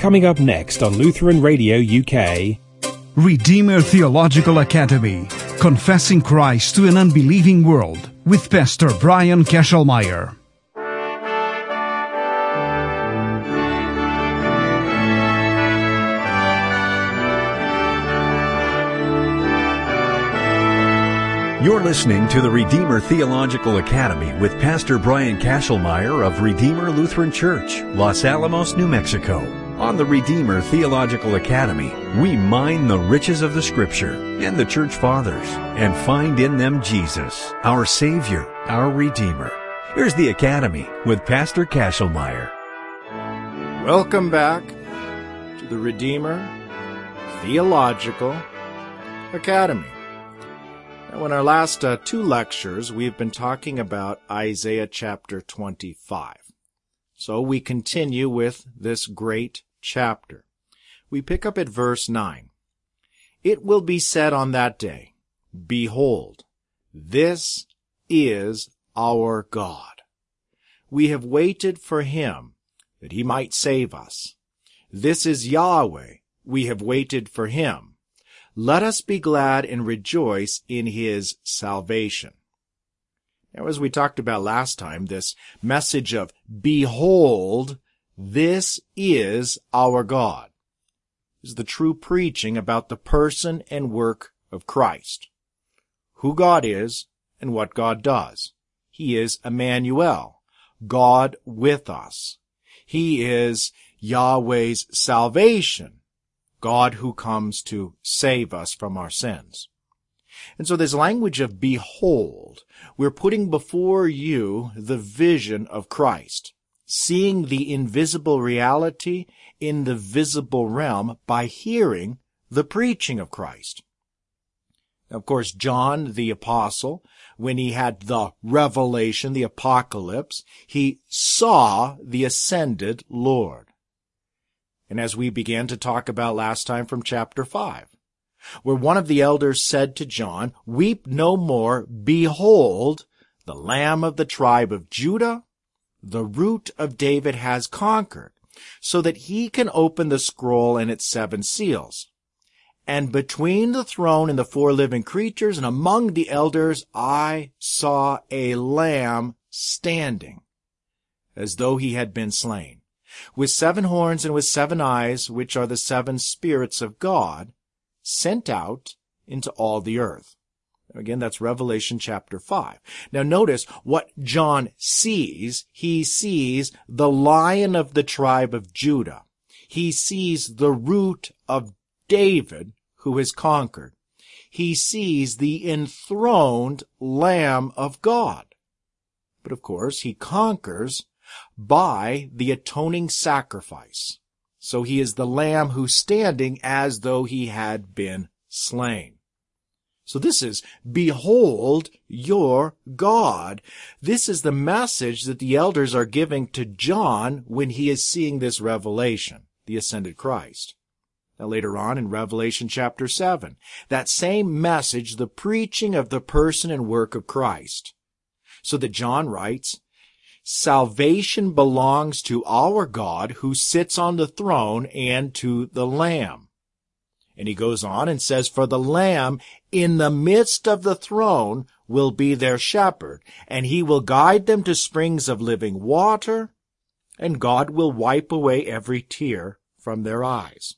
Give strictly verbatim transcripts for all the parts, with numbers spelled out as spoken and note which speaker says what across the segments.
Speaker 1: Coming up next on Lutheran Radio U K.
Speaker 2: Redeemer Theological Academy, Confessing Christ to an Unbelieving World, with Pastor Brian Kesselmeyer.
Speaker 3: You're listening to the Redeemer Theological Academy with Pastor Brian Kesselmeyer of Redeemer Lutheran Church, Los Alamos, New Mexico. On the Redeemer Theological Academy, we mine the riches of the Scripture and the Church Fathers and find in them Jesus, our Savior, our Redeemer. Here's the Academy with Pastor Kesselmeyer.
Speaker 4: Welcome back to the Redeemer Theological Academy. Now, in our last uh, two lectures, we've been talking about Isaiah chapter twenty-five. So we continue with this great chapter. We pick up at verse nine. It will be said on that day, Behold, this is our God. We have waited for him that he might save us. This is Yahweh. We have waited for him. Let us be glad and rejoice in his salvation. Now, as we talked about last time, this message of Behold, this is our God is the true preaching about the person and work of Christ, who God is and what God does. He is Emmanuel, God with us. He is Yahweh's salvation, God who comes to save us from our sins. And so this language of behold, we're putting before you the vision of Christ, seeing the invisible reality in the visible realm by hearing the preaching of Christ. Of course, John the Apostle, when he had the revelation, the apocalypse, he saw the ascended Lord. And as we began to talk about last time from chapter five, where one of the elders said to John, Weep no more, behold, the Lamb of the tribe of Judah, the root of David has conquered, so that he can open the scroll and its seven seals. And between the throne and the four living creatures and among the elders, I saw a lamb standing, as though he had been slain, with seven horns and with seven eyes, which are the seven spirits of God, sent out into all the earth. Again, that's Revelation chapter five. Now notice what John sees. He sees the Lion of the tribe of Judah. He sees the root of David who has conquered. He sees the enthroned Lamb of God. But of course, he conquers by the atoning sacrifice. So he is the Lamb who's standing as though he had been slain. So this is, behold your God. This is the message that the elders are giving to John when he is seeing this revelation, the ascended Christ. Now later on in Revelation chapter seven, that same message, the preaching of the person and work of Christ. So that John writes, Salvation belongs to our God who sits on the throne and to the Lamb. And he goes on and says, For the Lamb in the midst of the throne will be their shepherd, and he will guide them to springs of living water, and God will wipe away every tear from their eyes.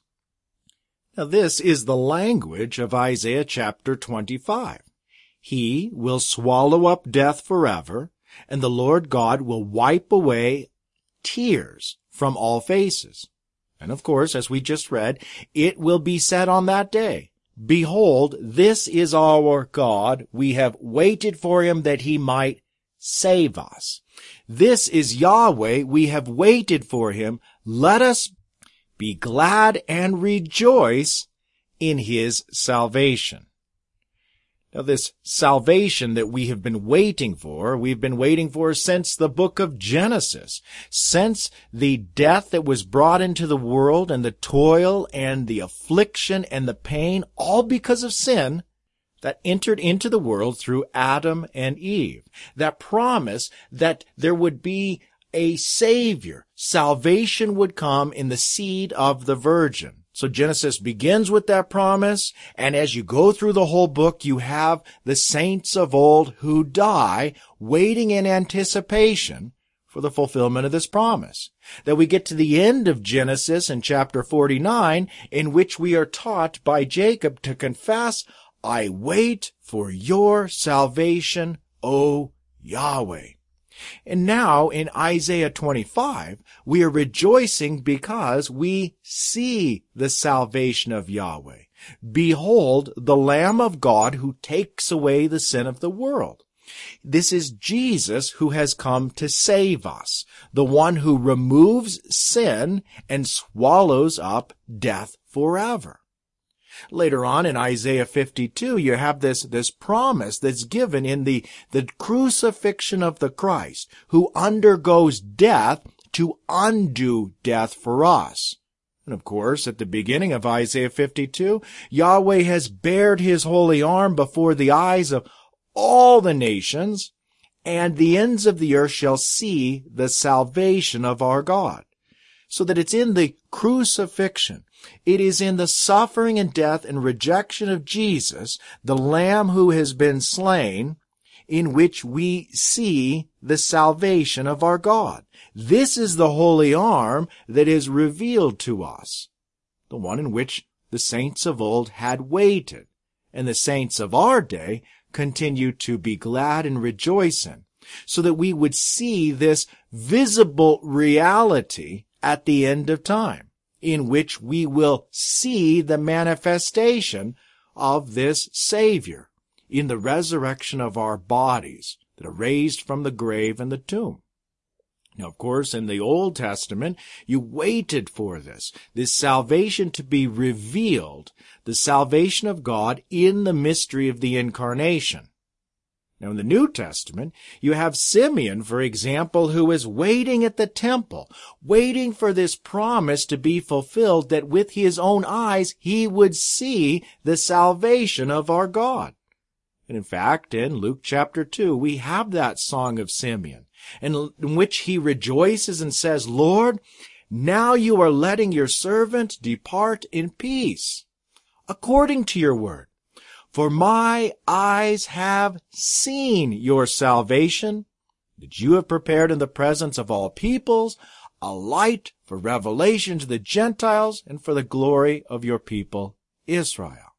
Speaker 4: Now this is the language of Isaiah chapter twenty-five. He will swallow up death forever, and the Lord God will wipe away tears from all faces. And of course, as we just read, it will be said on that day, Behold, this is our God. We have waited for him that he might save us. This is Yahweh. We have waited for him. Let us be glad and rejoice in his salvation. Now, this salvation that we have been waiting for, we've been waiting for since the book of Genesis, since the death that was brought into the world and the toil and the affliction and the pain, all because of sin that entered into the world through Adam and Eve. That promise that there would be a Savior. Salvation would come in the seed of the Virgin. So Genesis begins with that promise, and as you go through the whole book, you have the saints of old who die, waiting in anticipation for the fulfillment of this promise. That we get to the end of Genesis in chapter forty-nine, in which we are taught by Jacob to confess, I wait for your salvation, O Yahweh. And now in Isaiah twenty-five, we are rejoicing because we see the salvation of Yahweh. Behold, the Lamb of God who takes away the sin of the world. This is Jesus who has come to save us, the one who removes sin and swallows up death forever. Later on in Isaiah fifty-two, you have this, this promise that's given in the, the crucifixion of the Christ, who undergoes death to undo death for us. And of course, at the beginning of Isaiah fifty-two, Yahweh has bared his holy arm before the eyes of all the nations, and the ends of the earth shall see the salvation of our God. So that it's in the crucifixion, it is in the suffering and death and rejection of Jesus, the Lamb who has been slain, in which we see the salvation of our God. This is the holy arm that is revealed to us, the one in which the saints of old had waited, and the saints of our day continue to be glad and rejoice in, so that we would see this visible reality at the end of time, in which we will see the manifestation of this Savior in the resurrection of our bodies that are raised from the grave and the tomb. Now, of course, in the Old Testament, you waited for this, this salvation to be revealed, the salvation of God in the mystery of the Incarnation. Now, in the New Testament, you have Simeon, for example, who is waiting at the temple, waiting for this promise to be fulfilled that with his own eyes he would see the salvation of our God. And in fact, in Luke chapter two, we have that song of Simeon, in which he rejoices and says, Lord, now you are letting your servant depart in peace, according to your word. For my eyes have seen your salvation, that you have prepared in the presence of all peoples, a light for revelation to the Gentiles and for the glory of your people, Israel.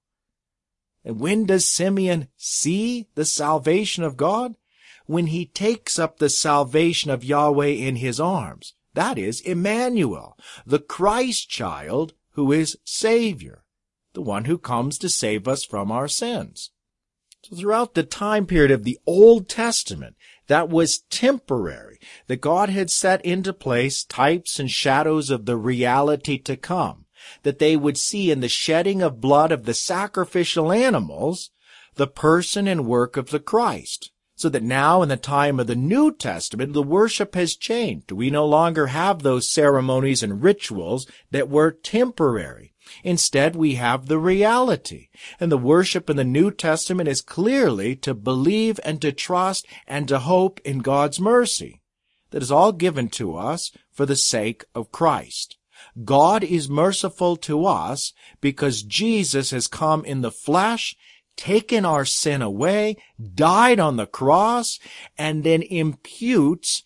Speaker 4: And when does Simeon see the salvation of God? When he takes up the salvation of Yahweh in his arms. That is Emmanuel, the Christ child who is Savior, the one who comes to save us from our sins. So throughout the time period of the Old Testament, that was temporary, that God had set into place types and shadows of the reality to come, that they would see in the shedding of blood of the sacrificial animals the person and work of the Christ. So that now in the time of the New Testament, the worship has changed. We no longer have those ceremonies and rituals that were temporary. Instead, we have the reality. And the worship in the New Testament is clearly to believe and to trust and to hope in God's mercy. That is all given to us for the sake of Christ. God is merciful to us because Jesus has come in the flesh, taken our sin away, died on the cross, and then imputes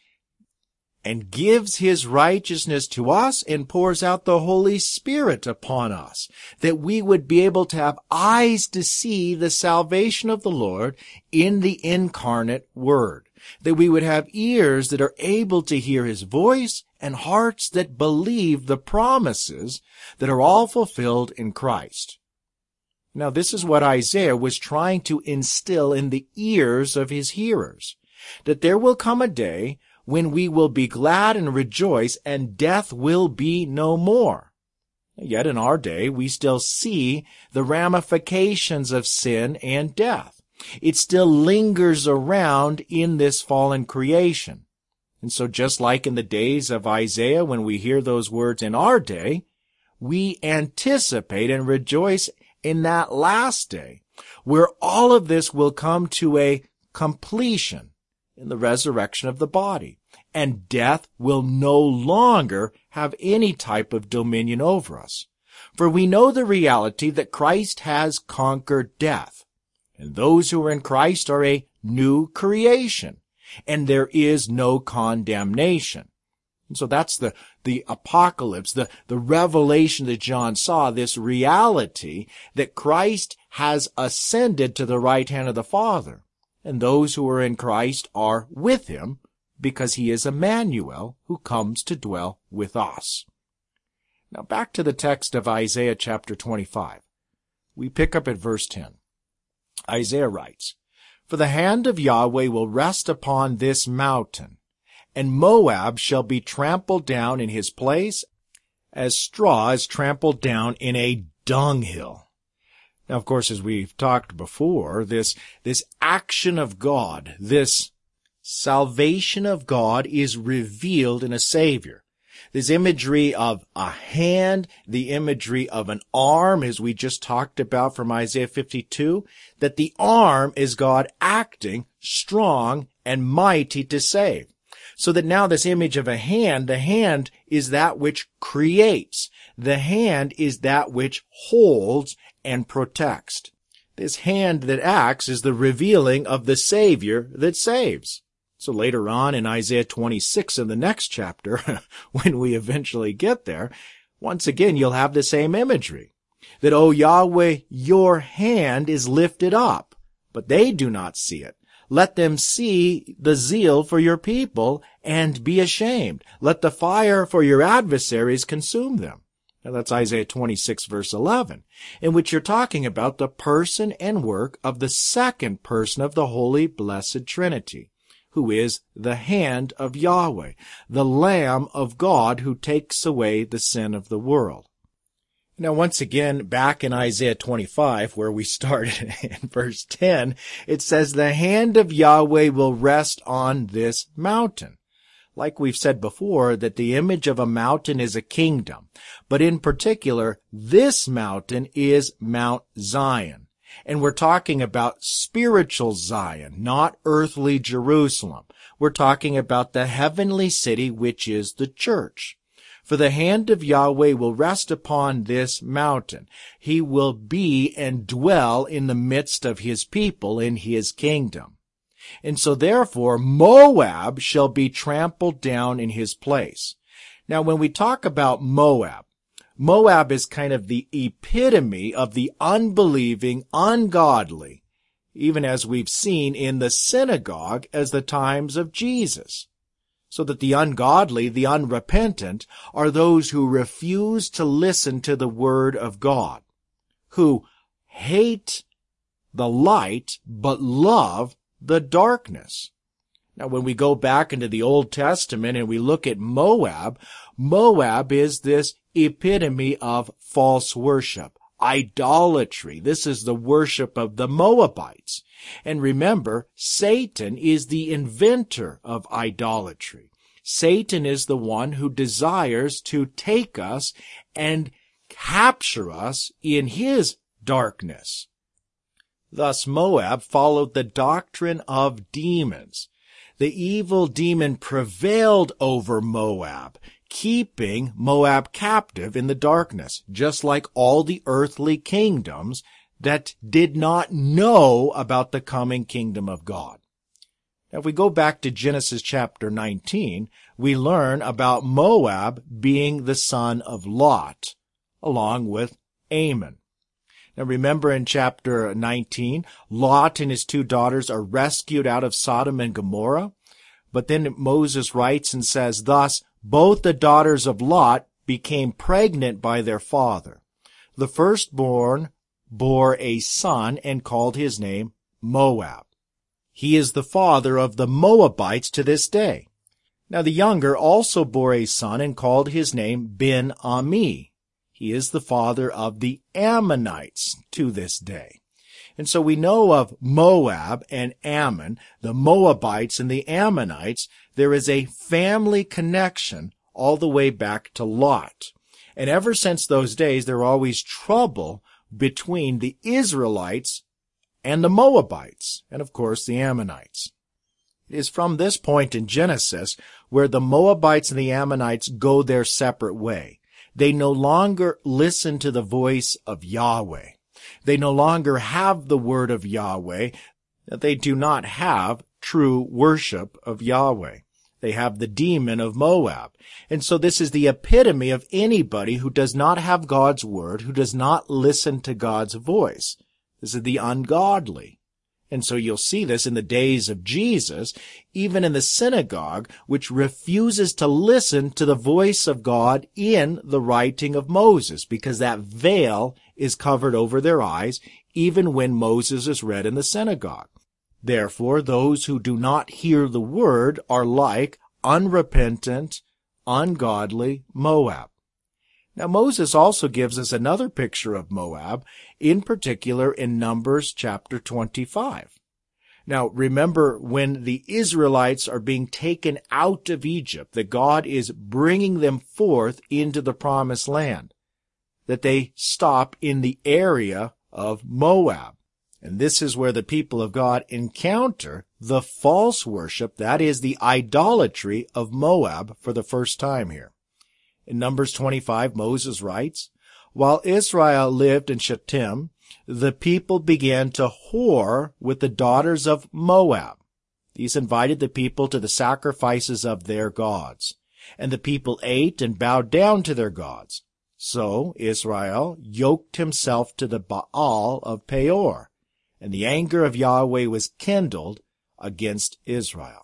Speaker 4: and gives his righteousness to us and pours out the Holy Spirit upon us, that we would be able to have eyes to see the salvation of the Lord in the incarnate Word, that we would have ears that are able to hear his voice and hearts that believe the promises that are all fulfilled in Christ. Now, this is what Isaiah was trying to instill in the ears of his hearers, that there will come a day when we will be glad and rejoice, and death will be no more. Yet in our day, we still see the ramifications of sin and death. It still lingers around in this fallen creation. And so just like in the days of Isaiah, when we hear those words in our day, we anticipate and rejoice in that last day, where all of this will come to a completion in the resurrection of the body, and death will no longer have any type of dominion over us. For we know the reality that Christ has conquered death, and those who are in Christ are a new creation, and there is no condemnation. And so that's the, the apocalypse, the, the revelation that John saw, this reality that Christ has ascended to the right hand of the Father, and those who are in Christ are with him, because he is Emmanuel, who comes to dwell with us. Now back to the text of Isaiah chapter twenty-five. We pick up at verse ten. Isaiah writes, "For the hand of Yahweh will rest upon this mountain, and Moab shall be trampled down in his place, as straw is trampled down in a dunghill." Now, of course, as we've talked before, this, this action of God, this salvation of God is revealed in a Savior. This imagery of a hand, the imagery of an arm, as we just talked about from Isaiah fifty-two, that the arm is God acting strong and mighty to save. So that now this image of a hand, the hand is that which creates. The hand is that which holds and protects. This hand that acts is the revealing of the Savior that saves. So later on in Isaiah twenty-six, in the next chapter, when we eventually get there, once again you'll have the same imagery. That, O Yahweh, your hand is lifted up, but they do not see it. Let them see the zeal for your people and be ashamed. Let the fire for your adversaries consume them. Now that's Isaiah twenty-six, verse eleven, in which you're talking about the person and work of the second person of the Holy Blessed Trinity, who is the hand of Yahweh, the Lamb of God who takes away the sin of the world. Now, once again, back in Isaiah twenty-five, where we started in verse ten, it says, "The hand of Yahweh will rest on this mountain." Like we've said before, that the image of a mountain is a kingdom. But in particular, this mountain is Mount Zion. And we're talking about spiritual Zion, not earthly Jerusalem. We're talking about the heavenly city, which is the church. For the hand of Yahweh will rest upon this mountain. He will be and dwell in the midst of his people in his kingdom. And so therefore, Moab shall be trampled down in his place. Now, when we talk about Moab, Moab is kind of the epitome of the unbelieving, ungodly, even as we've seen in the synagogue as the times of Jesus. So that the ungodly, the unrepentant, are those who refuse to listen to the word of God, who hate the light but love the darkness. Now, when we go back into the Old Testament and we look at Moab, Moab is this epitome of false worship, idolatry. This is the worship of the Moabites. And remember, Satan is the inventor of idolatry. Satan is the one who desires to take us and capture us in his darkness. Thus, Moab followed the doctrine of demons. The evil demon prevailed over Moab, keeping Moab captive in the darkness, just like all the earthly kingdoms that did not know about the coming kingdom of God. Now, if we go back to Genesis chapter nineteen, we learn about Moab being the son of Lot, along with Ammon. Now, remember in chapter nineteen, Lot and his two daughters are rescued out of Sodom and Gomorrah. But then Moses writes and says, "Thus, both the daughters of Lot became pregnant by their father. The firstborn bore a son and called his name Moab. He is the father of the Moabites to this day. Now the younger also bore a son and called his name Ben-Ami. He is the father of the Ammonites to this day." And so we know of Moab and Ammon, the Moabites and the Ammonites. There is a family connection all the way back to Lot. And ever since those days, there always trouble between the Israelites and the Moabites, and of course the Ammonites. It is from this point in Genesis where the Moabites and the Ammonites go their separate way. They no longer listen to the voice of Yahweh. They no longer have the word of Yahweh. They do not have true worship of Yahweh. They have the demon of Moab. And so this is the epitome of anybody who does not have God's word, who does not listen to God's voice. This is the ungodly. And so you'll see this in the days of Jesus, even in the synagogue, which refuses to listen to the voice of God in the writing of Moses, because that veil is covered over their eyes, even when Moses is read in the synagogue. Therefore, those who do not hear the word are like unrepentant, ungodly Moab. Now, Moses also gives us another picture of Moab, in particular in Numbers chapter twenty-five. Now, remember when the Israelites are being taken out of Egypt, that God is bringing them forth into the promised land, that they stop in the area of Moab. And this is where the people of God encounter the false worship, that is the idolatry of Moab, for the first time here. In Numbers twenty-five, Moses writes, "While Israel lived in Shittim, the people began to whore with the daughters of Moab. These invited the people to the sacrifices of their gods, and the people ate and bowed down to their gods. So Israel yoked himself to the Baal of Peor, and the anger of Yahweh was kindled against Israel."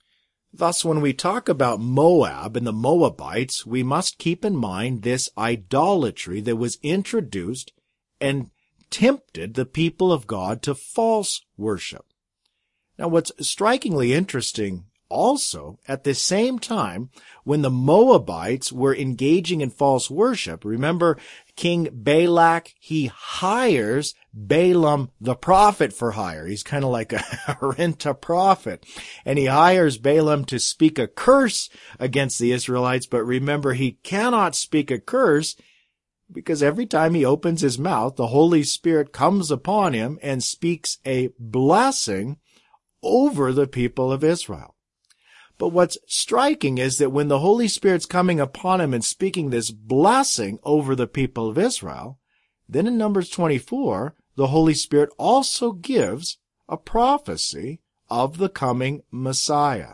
Speaker 4: Thus, when we talk about Moab and the Moabites, we must keep in mind this idolatry that was introduced and tempted the people of God to false worship. Now, what's strikingly interesting also, at the same time, when the Moabites were engaging in false worship, remember King Balak, he hires Balaam the prophet for hire. He's kind of like a rent-a-prophet. And he hires Balaam to speak a curse against the Israelites, but remember, he cannot speak a curse because every time he opens his mouth, the Holy Spirit comes upon him and speaks a blessing over the people of Israel. But what's striking is that when the Holy Spirit's coming upon him and speaking this blessing over the people of Israel, then in Numbers twenty-four, the Holy Spirit also gives a prophecy of the coming Messiah.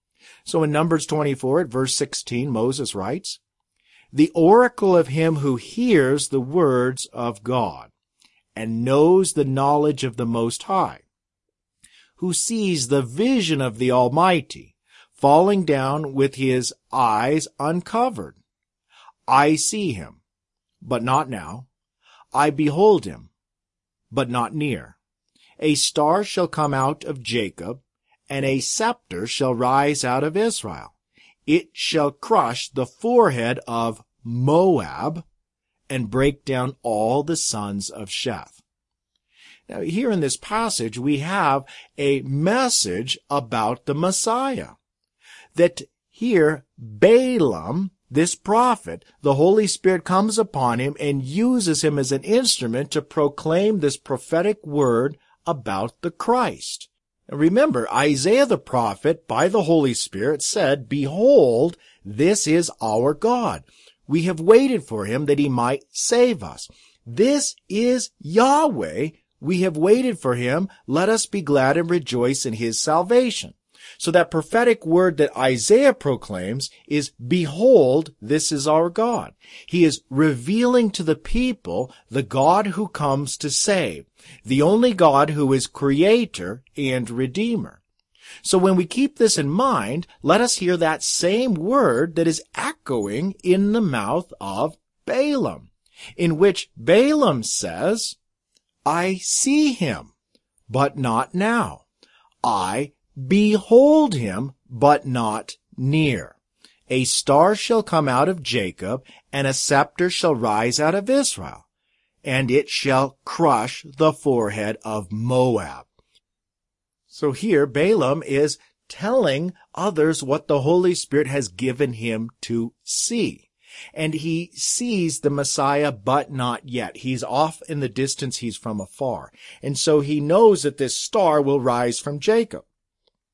Speaker 4: So in Numbers twenty-four, at verse sixteen, Moses writes, "The oracle of him who hears the words of God, and knows the knowledge of the Most High, who sees the vision of the Almighty, falling down with his eyes uncovered. I see him, but not now. I behold him, but not near. A star shall come out of Jacob, and a scepter shall rise out of Israel. It shall crush the forehead of Moab, and break down all the sons of Sheth." Now, here in this passage, we have a message about the Messiah. That here, Balaam, this prophet, the Holy Spirit comes upon him and uses him as an instrument to proclaim this prophetic word about the Christ. Now remember, Isaiah the prophet, by the Holy Spirit, said, "Behold, this is our God. We have waited for him that he might save us. This is Yahweh. We have waited for him. Let us be glad and rejoice in his salvation." So that prophetic word that Isaiah proclaims is, "Behold, this is our God." He is revealing to the people the God who comes to save, the only God who is creator and redeemer. So when we keep this in mind, let us hear that same word that is echoing in the mouth of Balaam, in which Balaam says, "I see him, but not now. I behold him, but not near. A star shall come out of Jacob, and a scepter shall rise out of Israel, and it shall crush the forehead of Moab." So here Balaam is telling others what the Holy Spirit has given him to see. And he sees the Messiah, but not yet. He's off in the distance. He's from afar. And so he knows that this star will rise from Jacob.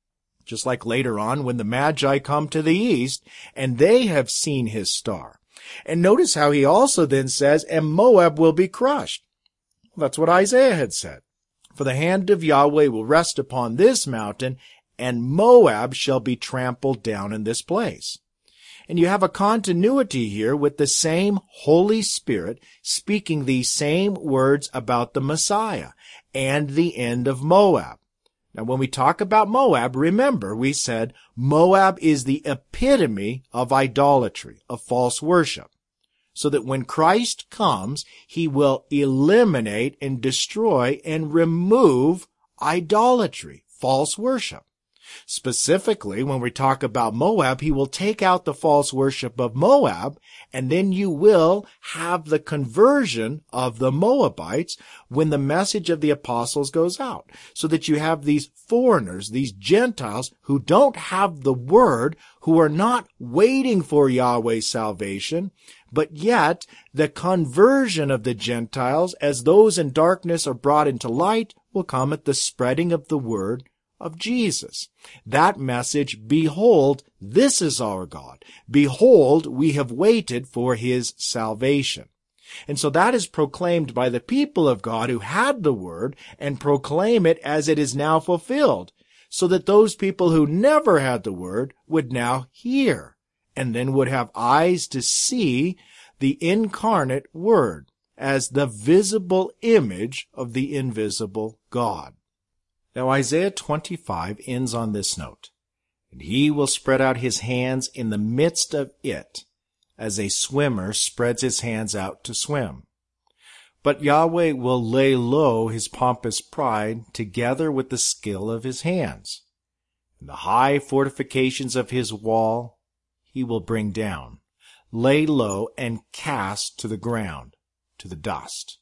Speaker 4: Just like later on when the Magi come to the east and they have seen his star. And notice how he also then says, and Moab will be crushed. Well, that's what Isaiah had said. For the hand of Yahweh will rest upon this mountain, and Moab shall be trampled down in this place. And you have a continuity here with the same Holy Spirit speaking these same words about the Messiah and the end of Moab. Now, when we talk about Moab, remember, we said Moab is the epitome of idolatry, of false worship. So that when Christ comes, he will eliminate and destroy and remove idolatry, false worship. Specifically, when we talk about Moab, he will take out the false worship of Moab, and then you will have the conversion of the Moabites when the message of the apostles goes out. So that you have these foreigners, these Gentiles, who don't have the word, who are not waiting for Yahweh's salvation, but yet the conversion of the Gentiles, as those in darkness are brought into light, will come at the spreading of the word of Jesus. That message, behold, this is our God. Behold, we have waited for his salvation. And so that is proclaimed by the people of God who had the word and proclaim it as it is now fulfilled, so that those people who never had the word would now hear and then would have eyes to see the incarnate word as the visible image of the invisible God. Now Isaiah twenty-five ends on this note, and he will spread out his hands in the midst of it, as a swimmer spreads his hands out to swim. But Yahweh will lay low his pompous pride together with the skill of his hands. And the high fortifications of his wall he will bring down, lay low and cast to the ground, to the dust.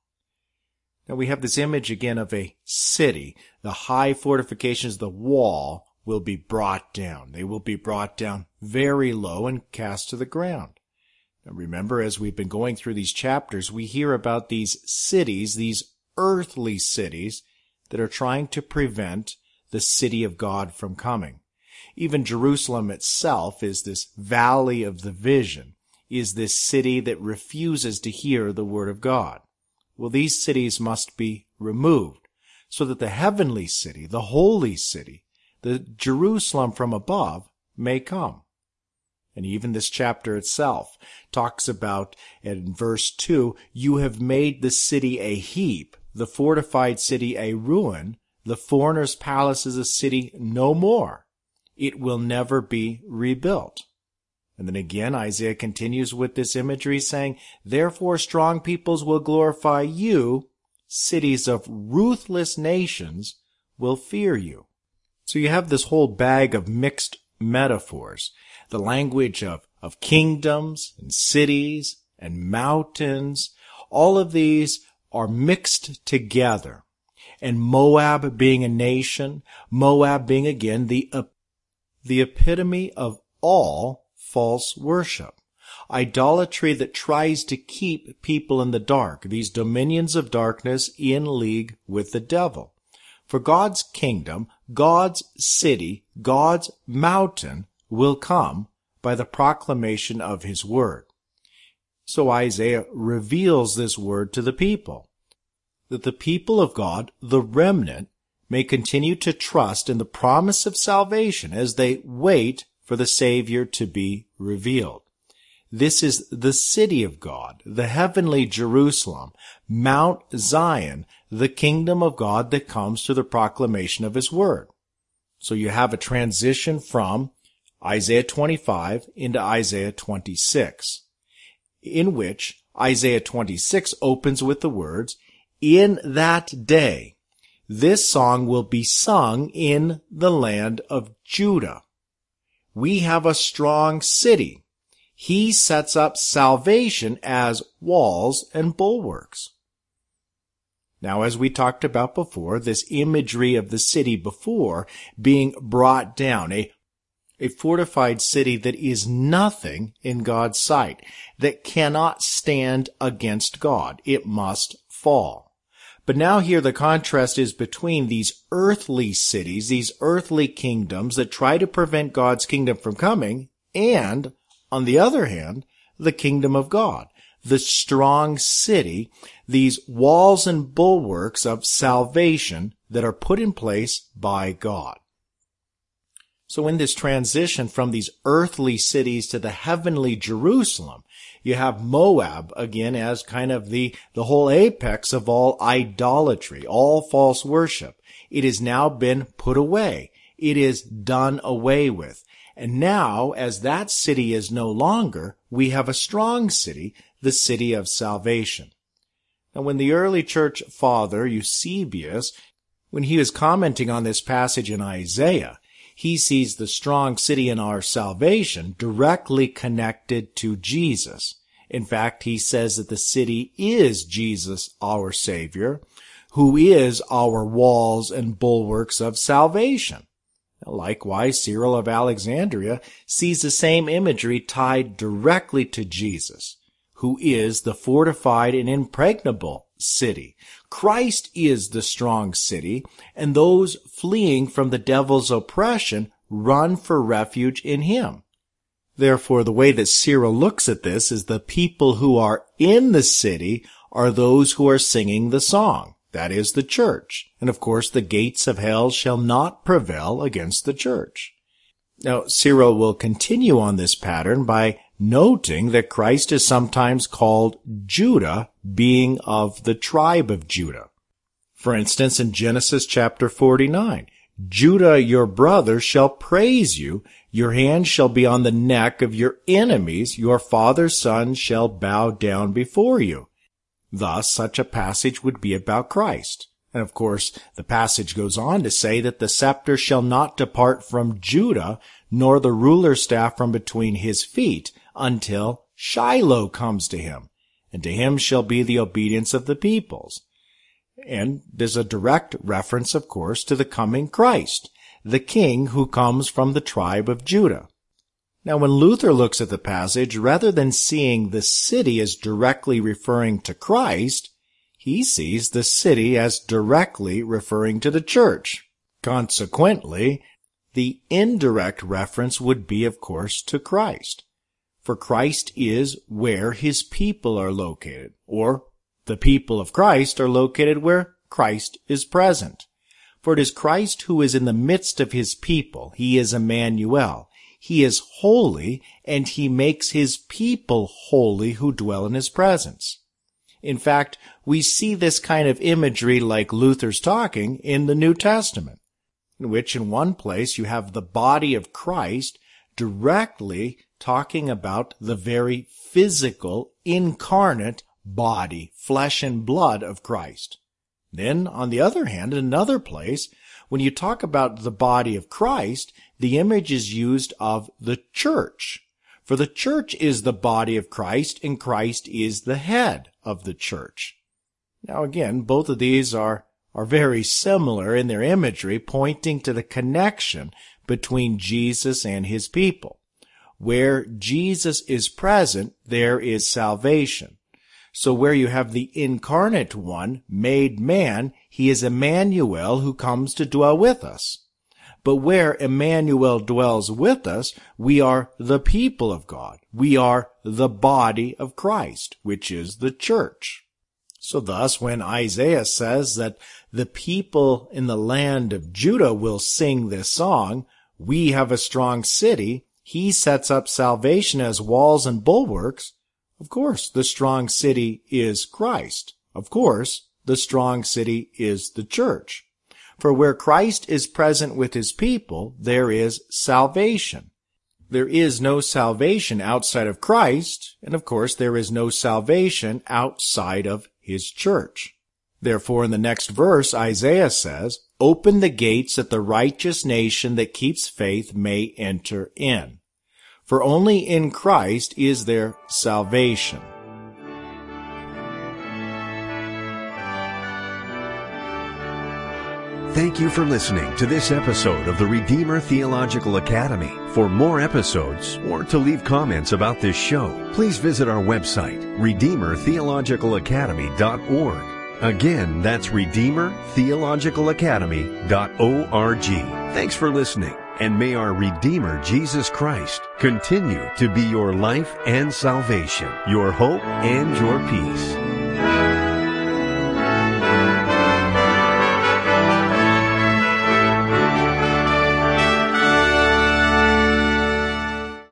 Speaker 4: Now we have this image again of a city. The high fortifications, the wall, will be brought down. They will be brought down very low and cast to the ground. Now remember, as we've been going through these chapters, we hear about these cities, these earthly cities, that are trying to prevent the city of God from coming. Even Jerusalem itself is this valley of the vision, is this city that refuses to hear the word of God. Well, these cities must be removed so that the heavenly city, the holy city, the Jerusalem from above, may come. And even this chapter itself talks about, in verse two, you have made the city a heap, the fortified city a ruin, the foreigner's palace is a city no more. It will never be rebuilt. And then again, Isaiah continues with this imagery saying, therefore strong peoples will glorify you, cities of ruthless nations will fear you. So you have this whole bag of mixed metaphors, the language of, of kingdoms and cities and mountains. All of these are mixed together. And Moab being a nation, Moab being again the, uh, the epitome of all false worship, idolatry that tries to keep people in the dark, these dominions of darkness in league with the devil. For God's kingdom, God's city, God's mountain will come by the proclamation of his word. So Isaiah reveals this word to the people, that the people of God, the remnant, may continue to trust in the promise of salvation as they wait for the Savior to be revealed. This is the city of God, the heavenly Jerusalem, Mount Zion, the kingdom of God that comes through the proclamation of his word. So you have a transition from Isaiah twenty-five into Isaiah twenty-six, in which Isaiah twenty-six opens with the words, in that day, this song will be sung in the land of Judah. We have a strong city. He sets up salvation as walls and bulwarks. Now, as we talked about before, this imagery of the city before being brought down, a, a fortified city that is nothing in God's sight, that cannot stand against God. It must fall. But now here the contrast is between these earthly cities, these earthly kingdoms that try to prevent God's kingdom from coming, and, on the other hand, the kingdom of God, the strong city, these walls and bulwarks of salvation that are put in place by God. So in this transition from these earthly cities to the heavenly Jerusalem, you have Moab again as kind of the, the whole apex of all idolatry, all false worship. It has now been put away. It is done away with. And now, as that city is no longer, we have a strong city, the city of salvation. Now, when the early church father, Eusebius, when he was commenting on this passage in Isaiah, he sees the strong city in our salvation directly connected to Jesus. In fact, he says that the city is Jesus, our Savior, who is our walls and bulwarks of salvation. Likewise, Cyril of Alexandria sees the same imagery tied directly to Jesus, who is the fortified and impregnable city. Christ is the strong city, and those fleeing from the devil's oppression run for refuge in him. Therefore, the way that Cyril looks at this is the people who are in the city are those who are singing the song. That is the church. And of course, the gates of hell shall not prevail against the church. Now, Cyril will continue on this pattern by noting that Christ is sometimes called Judah, being of the tribe of Judah. For instance, in Genesis chapter forty-nine, Judah your brother shall praise you, your hand shall be on the neck of your enemies, your father's son shall bow down before you. Thus, such a passage would be about Christ. And of course, the passage goes on to say that the scepter shall not depart from Judah, nor the ruler's staff from between his feet, until Shiloh comes to him, and to him shall be the obedience of the peoples. And there's a direct reference, of course, to the coming Christ, the king who comes from the tribe of Judah. Now, when Luther looks at the passage, rather than seeing the city as directly referring to Christ, he sees the city as directly referring to the church. Consequently, the indirect reference would be, of course, to Christ. For Christ is where his people are located, or the people of Christ are located where Christ is present. For it is Christ who is in the midst of his people. He is Emmanuel. He is holy, and he makes his people holy who dwell in his presence. In fact, we see this kind of imagery like Luther's talking in the New Testament, in which in one place you have the body of Christ directly talking about the very physical, incarnate body, flesh and blood of Christ. Then, on the other hand, in another place, when you talk about the body of Christ, the image is used of the church. For the church is the body of Christ, and Christ is the head of the church. Now again, both of these are, are very similar in their imagery, pointing to the connection between Jesus and his people. Where Jesus is present, there is salvation. So where you have the incarnate one, made man, he is Emmanuel who comes to dwell with us. But where Emmanuel dwells with us, we are the people of God. We are the body of Christ, which is the church. So thus, when Isaiah says that the people in the land of Judah will sing this song, we have a strong city, he sets up salvation as walls and bulwarks. Of course, the strong city is Christ. Of course, the strong city is the church. For where Christ is present with his people, there is salvation. There is no salvation outside of Christ, and of course there is no salvation outside of his church. Therefore, in the next verse, Isaiah says, "Open the gates that the righteous nation that keeps faith may enter in. For only in Christ is there salvation."
Speaker 3: Thank you for listening to this episode of the Redeemer Theological Academy. For more episodes or to leave comments about this show, please visit our website, redeemer theological academy dot org. Again, that's Redeemer Theological Academy dot org. Thanks for listening, and may our Redeemer Jesus Christ continue to be your life and salvation, your hope and your peace.